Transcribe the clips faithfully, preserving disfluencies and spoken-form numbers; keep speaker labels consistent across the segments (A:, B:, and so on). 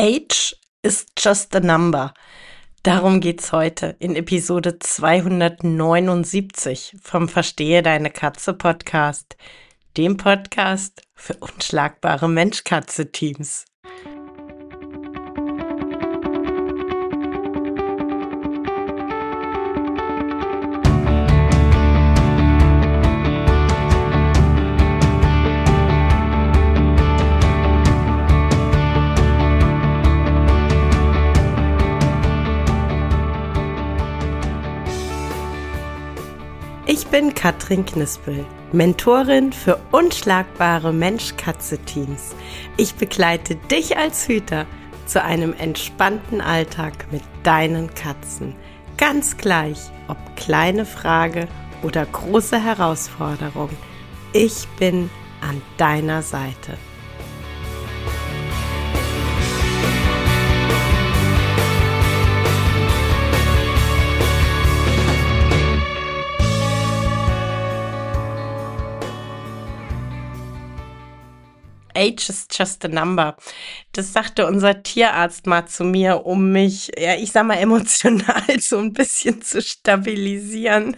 A: Age is just a number. Darum geht's heute in Episode zweihundertneunundsiebzig vom Verstehe deine Katze Podcast, dem Podcast für unschlagbare Mensch-Katze-Teams. Ich bin Katrin Knispel, Mentorin für unschlagbare Mensch-Katze-Teams. Ich begleite dich als Hüter zu einem entspannten Alltag mit deinen Katzen. Ganz gleich, ob kleine Frage oder große Herausforderung. Ich bin an deiner Seite. Age is just a number. Das sagte unser Tierarzt mal zu mir, um mich, ja, ich sag mal, emotional so ein bisschen zu stabilisieren.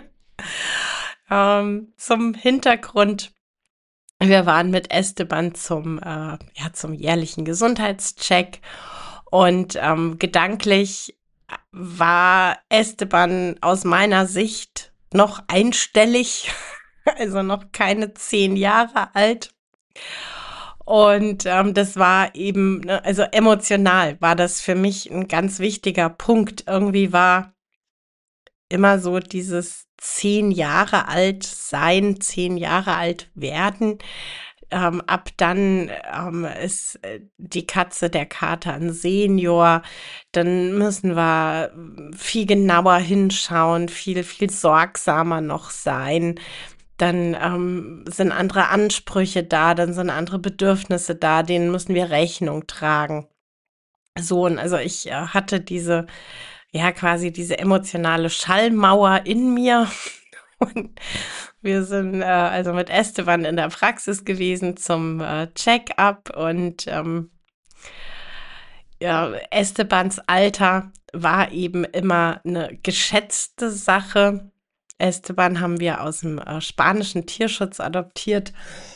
A: ähm, zum Hintergrund. Wir waren mit Esteban zum, äh, ja, zum jährlichen Gesundheitscheck und ähm, gedanklich war Esteban aus meiner Sicht noch einstellig, also noch keine zehn Jahre alt. Und ähm, das war eben, ne, also emotional war das für mich ein ganz wichtiger Punkt. Irgendwie war immer so dieses zehn Jahre alt sein, zehn Jahre alt werden. Ähm, ab dann ähm, ist die Katze, der Kater ein Senior. Dann müssen wir viel genauer hinschauen, viel, viel sorgsamer noch sein. Dann ähm, sind andere Ansprüche da, dann sind andere Bedürfnisse da, denen müssen wir Rechnung tragen. So, und also ich äh, hatte diese, ja, quasi diese emotionale Schallmauer in mir. Und wir sind äh, also mit Esteban in der Praxis gewesen zum äh, Check-up und ähm, ja, Estebans Alter war eben immer eine geschätzte Sache. Esteban haben wir aus dem äh, spanischen Tierschutz adoptiert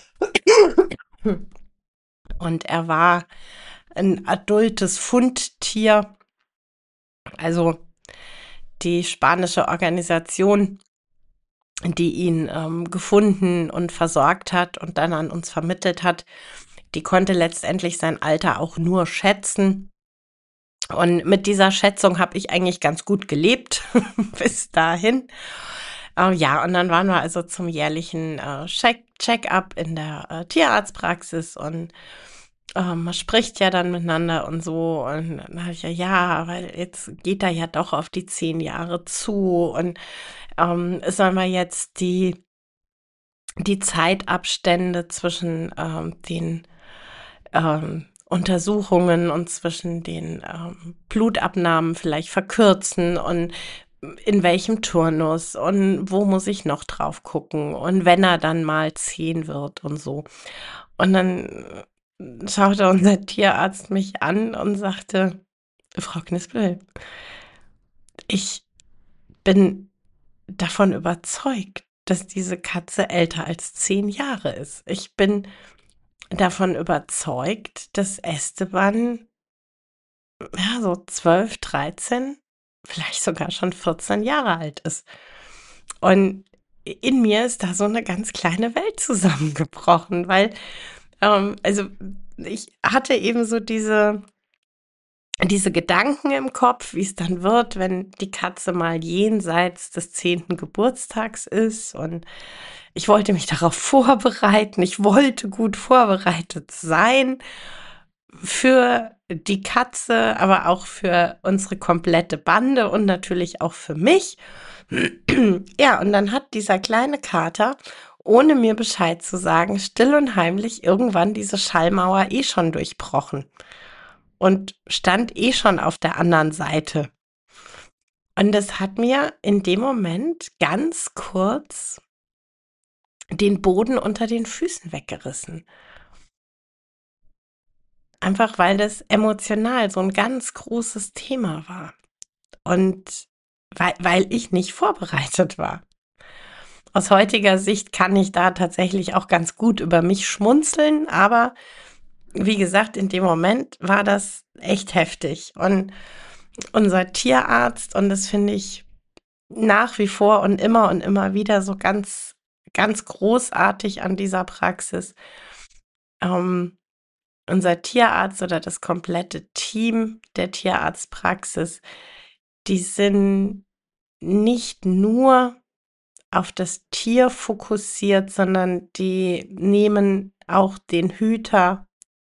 A: und er war ein adultes Fundtier. Also die spanische Organisation, die ihn ähm, gefunden und versorgt hat und dann an uns vermittelt hat, die konnte letztendlich sein Alter auch nur schätzen. Und mit dieser Schätzung habe ich eigentlich ganz gut gelebt bis dahin. Uh, ja, und dann waren wir also zum jährlichen uh, Check- Check-up in der uh, Tierarztpraxis und uh, man spricht ja dann miteinander und so. Und dann habe ich ja, ja, weil jetzt geht er ja doch auf die zehn Jahre zu und um, sollen wir jetzt die, die Zeitabstände zwischen um, den um, Untersuchungen und zwischen den um, Blutabnahmen vielleicht verkürzen und in welchem Turnus und wo muss ich noch drauf gucken und wenn er dann mal zehn wird und so. Und dann schaute unser Tierarzt mich an und sagte, Frau Knispel, ich bin davon überzeugt, dass diese Katze älter als zehn Jahre ist. Ich bin davon überzeugt, dass Esteban ja so zwölf, dreizehn, vielleicht sogar schon vierzehn Jahre alt ist. Und in mir ist da so eine ganz kleine Welt zusammengebrochen, weil, ähm, also ich hatte eben so diese, diese Gedanken im Kopf, wie es dann wird, wenn die Katze mal jenseits des zehnten Geburtstags ist. Und ich wollte mich darauf vorbereiten. Ich wollte gut vorbereitet sein für die Katze, aber auch für unsere komplette Bande und natürlich auch für mich. Ja, und dann hat dieser kleine Kater, ohne mir Bescheid zu sagen, still und heimlich irgendwann diese Schallmauer eh schon durchbrochen und stand eh schon auf der anderen Seite. Und das hat mir in dem Moment ganz kurz den Boden unter den Füßen weggerissen. einfach weil das emotional so ein ganz großes Thema war und weil weil ich nicht vorbereitet war. Aus heutiger Sicht kann ich da tatsächlich auch ganz gut über mich schmunzeln, aber wie gesagt, in dem Moment war das echt heftig. Und unser Tierarzt, und das finde ich nach wie vor und immer und immer wieder so ganz, ganz großartig an dieser Praxis. Ähm, Unser Tierarzt oder das komplette Team der Tierarztpraxis, die sind nicht nur auf das Tier fokussiert, sondern die nehmen auch den Hüter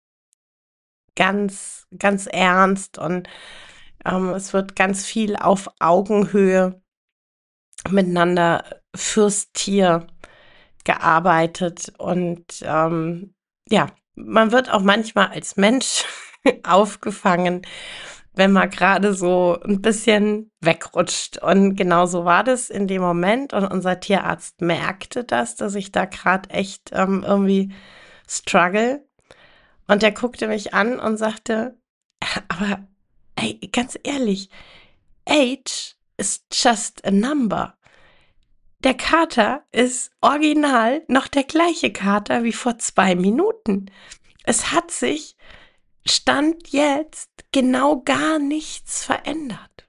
A: ganz, ganz ernst und ähm, es wird ganz viel auf Augenhöhe miteinander fürs Tier gearbeitet und ähm, ja, man wird auch manchmal als Mensch aufgefangen, wenn man gerade so ein bisschen wegrutscht. Und genau so war das in dem Moment. Und unser Tierarzt merkte das, dass ich da gerade echt ähm, irgendwie struggle. Und der guckte mich an und sagte, aber ey, ganz ehrlich, Age is just a number. Der Kater ist original noch der gleiche Kater wie vor zwei Minuten. Es hat sich Stand jetzt genau gar nichts verändert.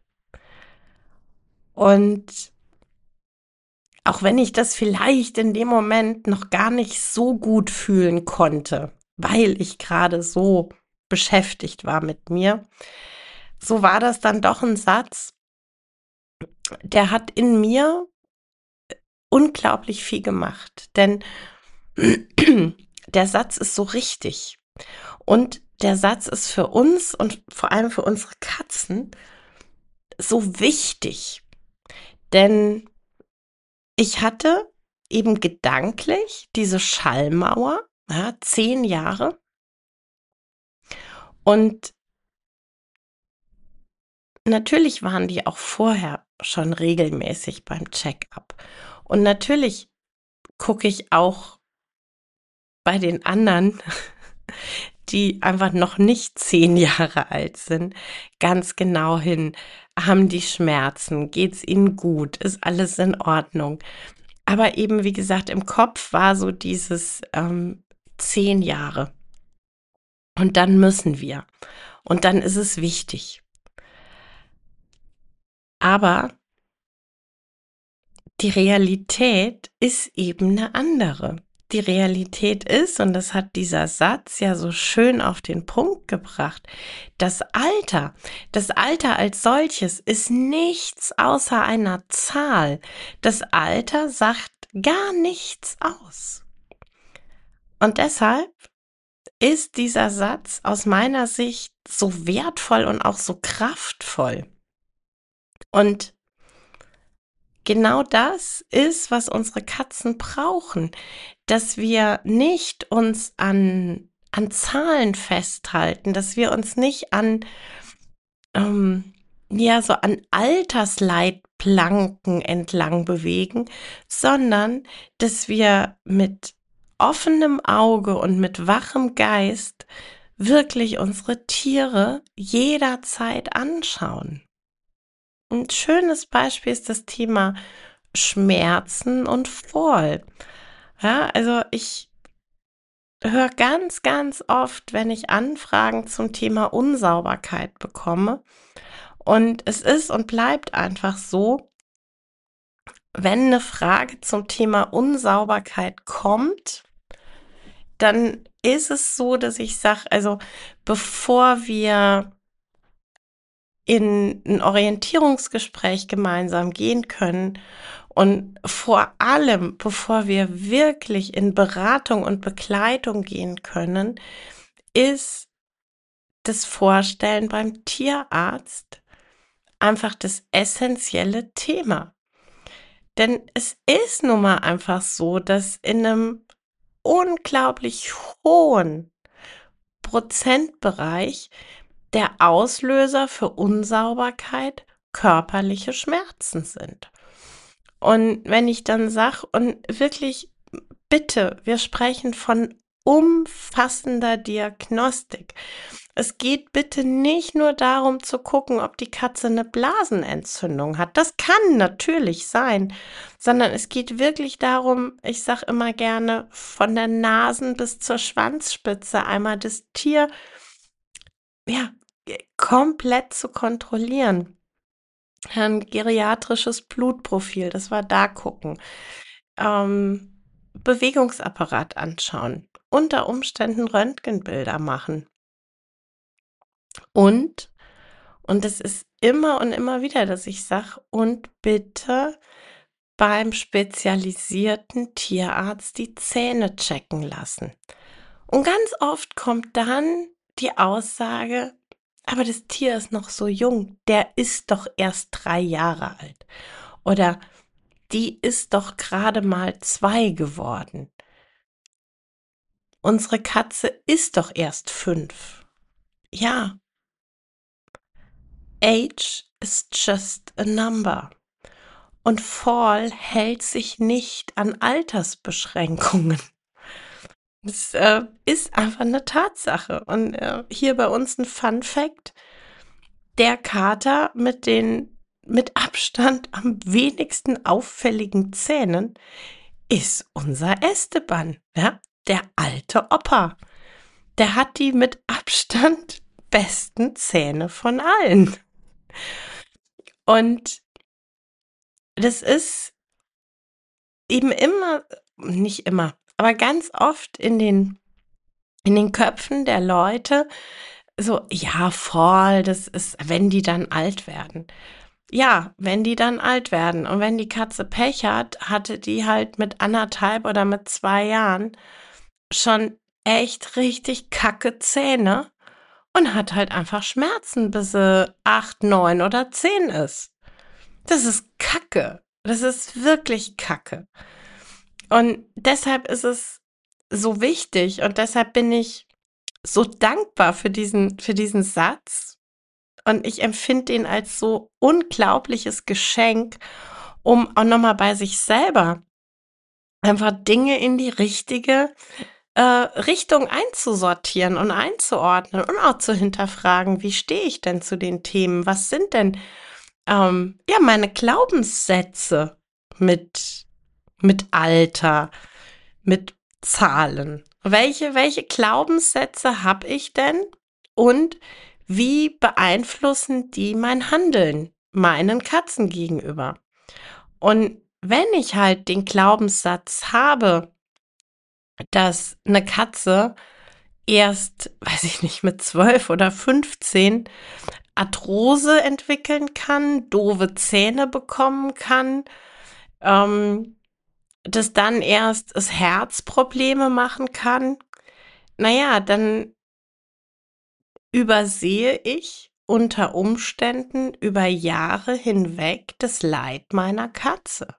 A: Und auch wenn ich das vielleicht in dem Moment noch gar nicht so gut fühlen konnte, weil ich gerade so beschäftigt war mit mir, so war das dann doch ein Satz, der hat in mir unglaublich viel gemacht. Denn der Satz ist so richtig. Und der Satz ist für uns und vor allem für unsere Katzen so wichtig. Denn ich hatte eben gedanklich diese Schallmauer, ja, zehn Jahre. Und natürlich waren die auch vorher schon regelmäßig beim Check-up. Und natürlich gucke ich auch bei den anderen, die einfach noch nicht zehn Jahre alt sind, ganz genau hin. Haben die Schmerzen? Geht's ihnen gut? Ist alles in Ordnung? Aber eben, wie gesagt, im Kopf war so dieses ähm, zehn Jahre. Und dann müssen wir. Und dann ist es wichtig. Aber die Realität ist eben eine andere. Die Realität ist, und das hat dieser Satz ja so schön auf den Punkt gebracht, das Alter, das Alter als solches ist nichts außer einer Zahl. Das Alter sagt gar nichts aus. Und deshalb ist dieser Satz aus meiner Sicht so wertvoll und auch so kraftvoll. Und genau das ist, was unsere Katzen brauchen, dass wir nicht uns an, an Zahlen festhalten, dass wir uns nicht an, ähm, ja, so an Altersleitplanken entlang bewegen, sondern dass wir mit offenem Auge und mit wachem Geist wirklich unsere Tiere jederzeit anschauen. Ein schönes Beispiel ist das Thema Schmerzen und Fall. Ja, also ich höre ganz, ganz oft, wenn ich Anfragen zum Thema Unsauberkeit bekomme. Und es ist und bleibt einfach so, wenn eine Frage zum Thema Unsauberkeit kommt, dann ist es so, dass ich sage, also bevor wir in ein Orientierungsgespräch gemeinsam gehen können und vor allem, bevor wir wirklich in Beratung und Begleitung gehen können, ist das Vorstellen beim Tierarzt einfach das essentielle Thema. Denn es ist nun mal einfach so, dass in einem unglaublich hohen Prozentbereich der Auslöser für Unsauberkeit körperliche Schmerzen sind. Und wenn ich dann sage, und wirklich bitte, wir sprechen von umfassender Diagnostik. Es geht bitte nicht nur darum zu gucken, ob die Katze eine Blasenentzündung hat. Das kann natürlich sein, sondern es geht wirklich darum, ich sage immer gerne, von der Nasen bis zur Schwanzspitze einmal das Tier, ja, komplett zu kontrollieren. Ein geriatrisches Blutprofil, das wir da gucken. Ähm, Bewegungsapparat anschauen. Unter Umständen Röntgenbilder machen. Und, und es ist immer und immer wieder, dass ich sage, und bitte beim spezialisierten Tierarzt die Zähne checken lassen. Und ganz oft kommt dann die Aussage, aber das Tier ist noch so jung, der ist doch erst drei Jahre alt. Oder die ist doch gerade mal zwei geworden. Unsere Katze ist doch erst fünf. Ja, age is just a number. Und Fall hält sich nicht an Altersbeschränkungen. Das äh, ist einfach eine Tatsache. Und äh, hier bei uns ein Fun Fact: Der Kater mit den mit Abstand am wenigsten auffälligen Zähnen ist unser Esteban, ja, der alte Opa. Der hat die mit Abstand besten Zähne von allen. Und das ist eben immer, nicht immer, aber ganz oft in den, in den Köpfen der Leute so, ja, voll, das ist, wenn die dann alt werden. Ja, wenn die dann alt werden. Und wenn die Katze Pech hat, hatte die halt mit anderthalb oder mit zwei Jahren schon echt richtig kacke Zähne und hat halt einfach Schmerzen, bis sie acht, neun oder zehn ist. Das ist Kacke. Das ist wirklich Kacke. Und deshalb ist es so wichtig und deshalb bin ich so dankbar für diesen, für diesen Satz. Und ich empfinde ihn als so unglaubliches Geschenk, um auch nochmal bei sich selber einfach Dinge in die richtige äh, Richtung einzusortieren und einzuordnen und auch zu hinterfragen, wie stehe ich denn zu den Themen? Was sind denn ähm, ja meine Glaubenssätze mit, mit Alter, mit Zahlen? Welche, welche Glaubenssätze habe ich denn und wie beeinflussen die mein Handeln meinen Katzen gegenüber? Und wenn ich halt den Glaubenssatz habe, dass eine Katze erst, weiß ich nicht, mit zwölf oder fünfzehn Arthrose entwickeln kann, doofe Zähne bekommen kann, ähm, das dann erst das Herz Probleme machen kann, naja, dann übersehe ich unter Umständen über Jahre hinweg das Leid meiner Katze.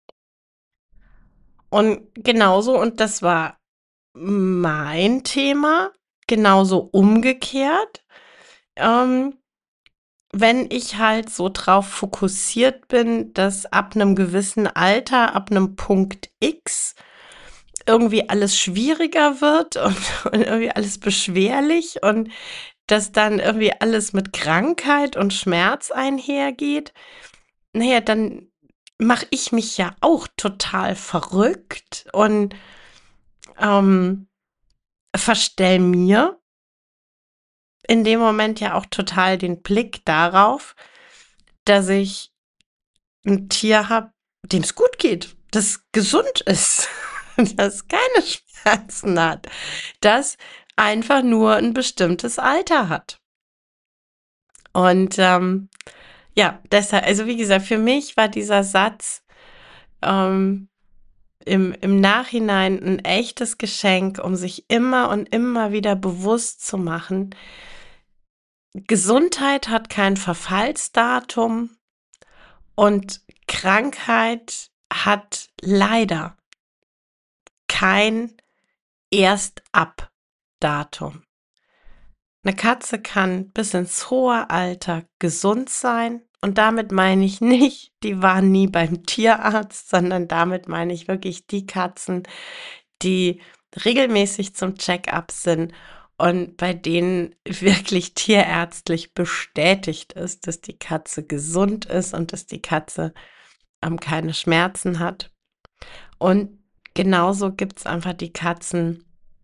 A: Und genauso, und das war mein Thema, genauso umgekehrt, ähm, wenn ich halt so drauf fokussiert bin, dass ab einem gewissen Alter, ab einem Punkt X irgendwie alles schwieriger wird und, und irgendwie alles beschwerlich und dass dann irgendwie alles mit Krankheit und Schmerz einhergeht, naja, dann mache ich mich ja auch total verrückt und ähm, verstell mir in dem Moment ja auch total den Blick darauf, dass ich ein Tier habe, dem es gut geht, das gesund ist, das keine Schmerzen hat, das einfach nur ein bestimmtes Alter hat. Und ähm, ja, deshalb, also wie gesagt, für mich war dieser Satz ähm, im, im Nachhinein ein echtes Geschenk, um sich immer und immer wieder bewusst zu machen, Gesundheit hat kein Verfallsdatum und Krankheit hat leider kein Erst-ab-Datum. Eine Katze kann bis ins hohe Alter gesund sein und damit meine ich nicht, die waren nie beim Tierarzt, sondern damit meine ich wirklich die Katzen, die regelmäßig zum Check-up sind und bei denen wirklich tierärztlich bestätigt ist, dass die Katze gesund ist und dass die Katze ähm, keine Schmerzen hat. Und genauso gibt es einfach die Katzen,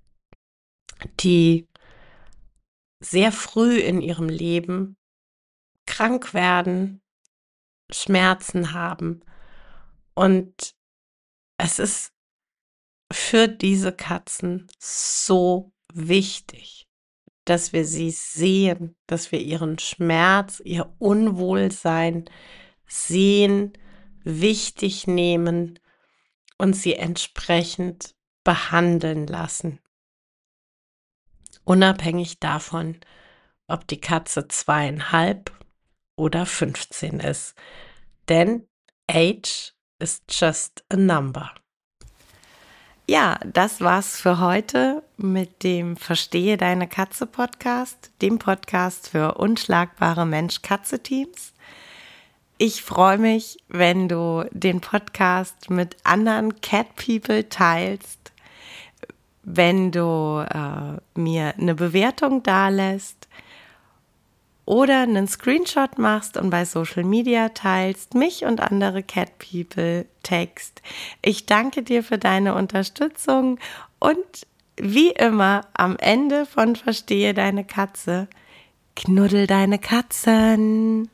A: die sehr früh in ihrem Leben krank werden, Schmerzen haben. Und es ist für diese Katzen so wichtig, dass wir sie sehen, dass wir ihren Schmerz, ihr Unwohlsein sehen, wichtig nehmen und sie entsprechend behandeln lassen. Unabhängig davon, ob die Katze zweieinhalb oder fünfzehn ist. Denn age is just a number. Ja, das war's für heute mit dem Verstehe deine Katze Podcast, dem Podcast für unschlagbare Mensch-Katze-Teams. Ich freue mich, wenn du den Podcast mit anderen Cat People teilst, wenn du äh, mir eine Bewertung dalässt oder einen Screenshot machst und bei Social Media teilst, mich und andere Cat People text. Ich danke dir für deine Unterstützung und wie immer am Ende von Verstehe deine Katze, knuddel deine Katzen.